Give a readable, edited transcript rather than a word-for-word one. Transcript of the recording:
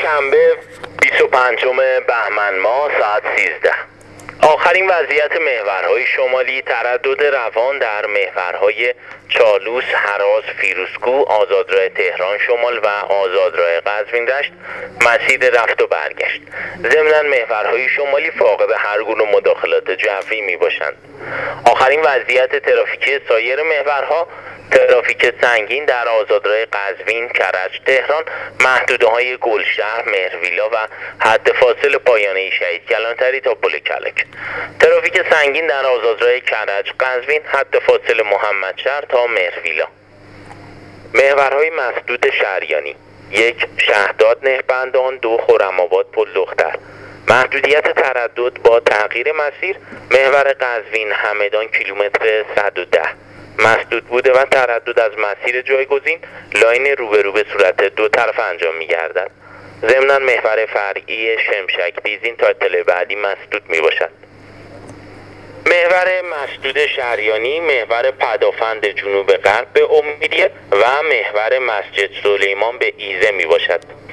شنبه 25 بهمن ماه ساعت 13. آخرین وضعیت محورهای شمالی: تردد روان در محورهای چالوس، هراز، فیروزکوه، آزادراه تهران شمال و آزادراه قزوین دشت، مسیر رفت و برگشت. ضمناً محورهای شمالی فاقد هر گونه مداخلات جوی می باشند. آخرین وضعیت ترافیکی سایر محورها: ترافیک سنگین در آزادراه قزوین، کرج، تهران، محدوده‌های گلشهر، مهرویلا و حد فاصل پایانه شهید کلانتری تا پل کلک. ترافیک سنگین در آزادراه کرج، قزوین، حد فاصل محمدشهر تا مهرویلا. محورهای مسدود شهریانی: 1. شهداد نهبندان، 2. خرم‌آباد پل دختر. محدودیت تردد با تغییر مسیر: محور قزوین همدان کیلومتر 110 مسدود بوده و تردد از مسیر جایگزین لاین روبرو به صورت دو طرف انجام می گردد. ضمناً محور فرعی شمشک دیزین تا اطلاع بعدی مسدود می باشد. محور مسدود شهریانی: محور پدافند جنوب غرب به امیدیه و محور مسجد سلیمان به ایزه می باشد.